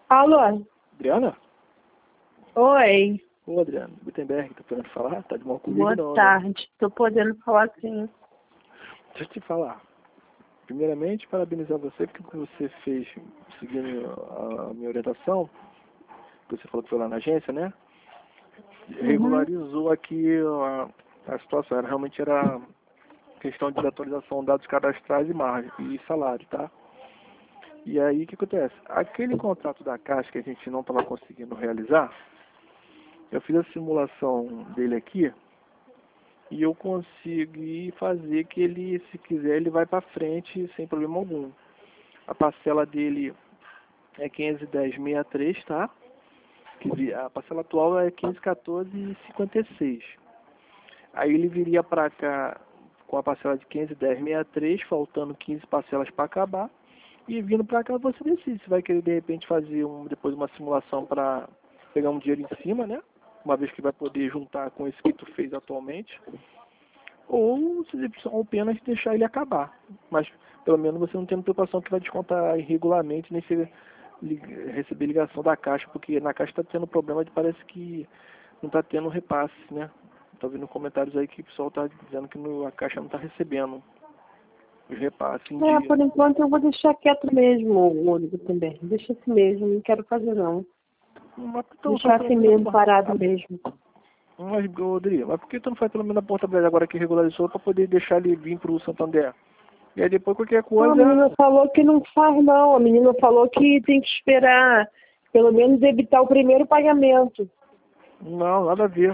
Alô? Adriana? Oi. Ô, Adriana, Gutenberg, tá podendo falar? Tá de mal comigo Boa não, né? tarde. Tô podendo falar sim. Deixa eu te falar. Primeiramente, parabenizar você porque você fez, seguindo a minha orientação, que você falou que foi lá na agência, né? Regularizou aqui a situação. Realmente era questão de atualização de dados cadastrais e margem e salário, tá? E aí, o que acontece? Aquele contrato da Caixa que a gente não estava conseguindo realizar, eu fiz a simulação dele aqui e eu consegui fazer que ele, se quiser, ele vai para frente sem problema algum. A parcela dele é 510,63, tá? A parcela atual é 514,56. Aí ele viria para cá com a parcela de 510,63, faltando 15 parcelas para acabar. E vindo para cá você decide se vai querer de repente fazer depois uma simulação para pegar um dinheiro em cima, né? Uma vez que vai poder juntar com esse que tu fez atualmente. Ou apenas deixar ele acabar. Mas pelo menos você não tem preocupação que vai descontar irregularmente, nem receber ligação da Caixa, porque na Caixa está tendo problema de parece que não está tendo repasse, né? Estou vendo comentários aí que o pessoal está dizendo que a Caixa não está recebendo os repasses em dia. Por enquanto eu vou deixar quieto mesmo, o também. Deixa assim mesmo, não quero fazer não. Deixar assim mesmo, parado mesmo. Mas, Rodrigo, mas por que tu não faz pelo menos a portabilidade agora que regularizou para poder deixar ele vir para o Santander? E aí depois qualquer coisa... A menina falou que não faz não. A menina falou que tem que esperar, pelo menos evitar o primeiro pagamento. Não, nada a ver.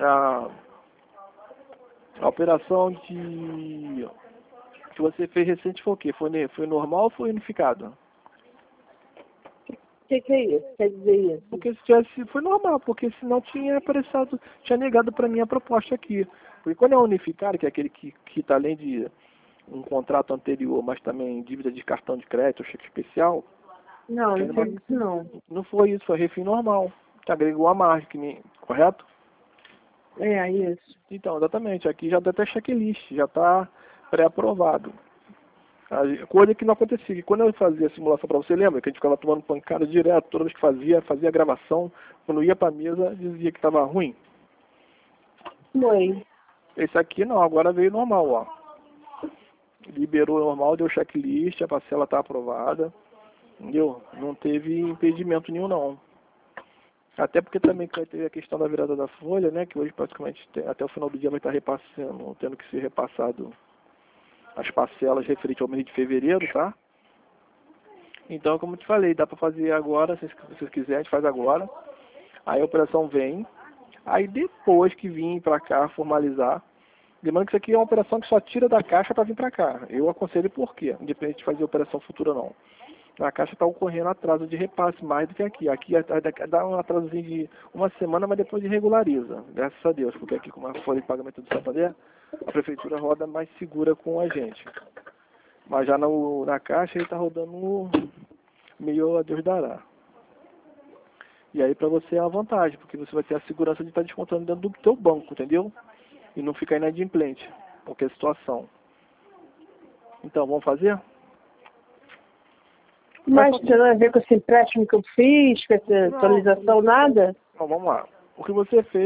A operação que você fez recente foi o quê? Foi normal ou foi unificado? O que é isso? Quer dizer isso? Porque se tivesse, foi normal, porque senão tinha negado para mim a proposta aqui. Porque quando é unificado, que é aquele que está além de um contrato anterior, mas também dívida de cartão de crédito, cheque especial. Não, não foi isso não. Não foi isso, foi refim normal. Que agregou a margem, correto? É, isso. Então, exatamente. Aqui já dá até checklist, já está pré-aprovado. A coisa que não acontecia, que quando eu fazia a simulação para você, lembra que a gente ficava tomando pancada direto, toda vez que fazia a gravação, quando ia para a mesa, dizia que estava ruim. Foi. Esse aqui não, agora veio normal, ó. Liberou normal, deu checklist, a parcela está aprovada, entendeu? Não teve impedimento nenhum, não. Até porque também vai ter a questão da virada da folha, né? Que hoje praticamente até o final do dia vai estar repassando, tendo que ser repassado as parcelas referentes ao mês de fevereiro, tá? Então, como eu te falei, dá para fazer agora, se vocês quiserem, a gente faz agora. Aí a operação vem, aí depois que vir para cá formalizar, lembrando que isso aqui é uma operação que só tira da Caixa para vir para cá. Eu aconselho por quê? Independente de fazer operação futura ou não. Na Caixa está ocorrendo atraso de repasse mais do que aqui. Aqui dá um atrasozinho de uma semana, mas depois regulariza. Graças a Deus, porque aqui com a folha de pagamento do Santander, a prefeitura roda mais segura com a gente. Mas já na Caixa ele está rodando meio a Deus dará. E aí para você é uma vantagem, porque você vai ter a segurança de estar descontando dentro do teu banco, entendeu? E não ficar inadimplente, qualquer situação. Então, vamos fazer? Mas tem nada a ver com esse empréstimo que eu fiz, com essa atualização, nada? Não, vamos lá. O que você fez